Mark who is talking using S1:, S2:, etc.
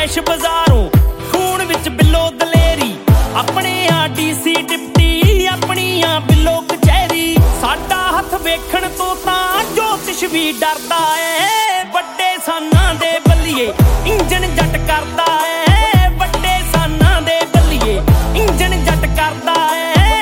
S1: cash ਬਾਜ਼ਾਰੋਂ ਖੂਨ ਵਿੱਚ ਬਿੱਲੋ ਦਲੇਰੀ ਆਪਣੇ ਆ ਡੀਸੀ ਡਿਪਟੀ ਆਪਣੀਆਂ ਬਿੱਲੋ ਕਚਹਿਰੀ ਸਾਡਾ ਹੱਥ ਵੇਖਣ ਤੋਂ ਤਾਂ ਜੋਤਿਸ਼ ਵੀ ਡਰਦਾ ਏ ਵੱਡੇ ਸਾਨਾ